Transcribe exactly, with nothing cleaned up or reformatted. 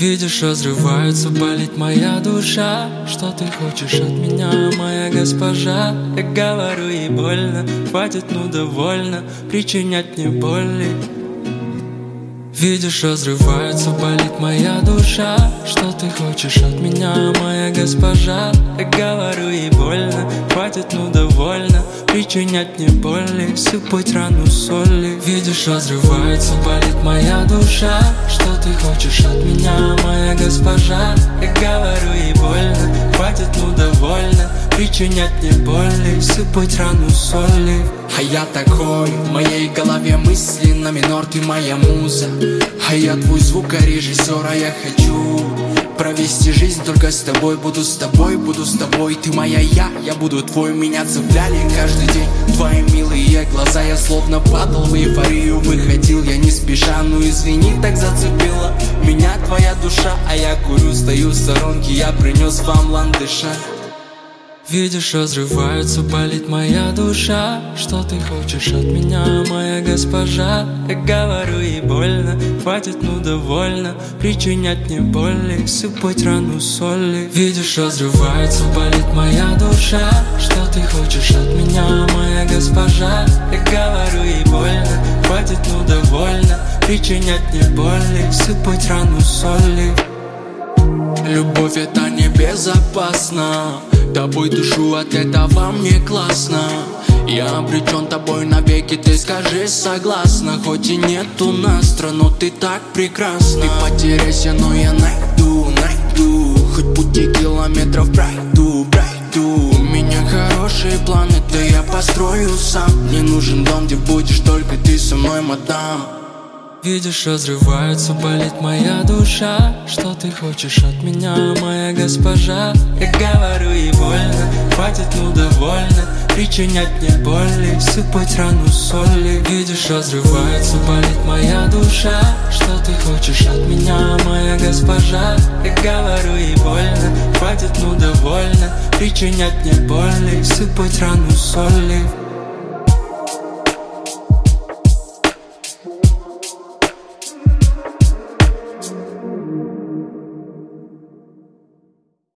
Видишь, разрывается, болит моя душа. Что ты хочешь от меня, моя госпожа? Я говорю, ей больно, хватит, ну довольно причинять мне боли. Видишь, разрывается, болит моя душа. Что ты хочешь от меня, моя госпожа? Я говорю, ей больно, хватит, ну довольно причинять мне боли, сыпать рану соли. Видишь, разрывается, болит моя душа. Что ты хочешь от меня, моя госпожа? Я говорю, ей больно, хватит, ну довольно причинять мне боли, сыпать рану соли. А я такой, в моей голове мысли на минор, ты моя муза. А я твой звукорежиссер, а я хочу провести жизнь только с тобой. Буду с тобой, буду с тобой, ты моя я, я буду твой. Меня цепляли каждый день твои милые глаза. Я словно падал в эйфорию, выходил я не спеша. Ну извини, так зацепила меня твоя душа. А я курю, стою в сторонке, я принес вам ландыша. Видишь, разрывается, болит моя душа. Что ты хочешь от меня, моя госпожа? Я говорю, ей больно, хватит, ну довольно причинять мне боли, сыпать рану соли. Видишь, разрывается, болит моя душа. Что ты хочешь от меня, моя госпожа? Я говорю, ей больно, хватит, ну довольно причинять мне боли, сыпать рану соли. Любовь это не безопасно, тобой дышу, от этого мне классно. Я обречен тобой навеки, ты скажи согласна. Хоть и нету настро, но ты так прекрасна. Ты потеряйся, но я найду, найду. Хоть пути километров пройду, пройду. У меня хорошие планы, да я построю сам. Мне нужен дом, где будешь только ты со мной, мадам. Видишь, разрывается, болит моя душа. Что ты хочешь от меня, моя госпожа? Я говорю, ей больно, хватит, ну довольно причинять мне боли, сыпать рану соли. Видишь, разрывается, болит моя душа. Что ты хочешь от меня, моя госпожа? Я говорю, ей больно, хватит, ну довольно причинять мне боли, сыпать рану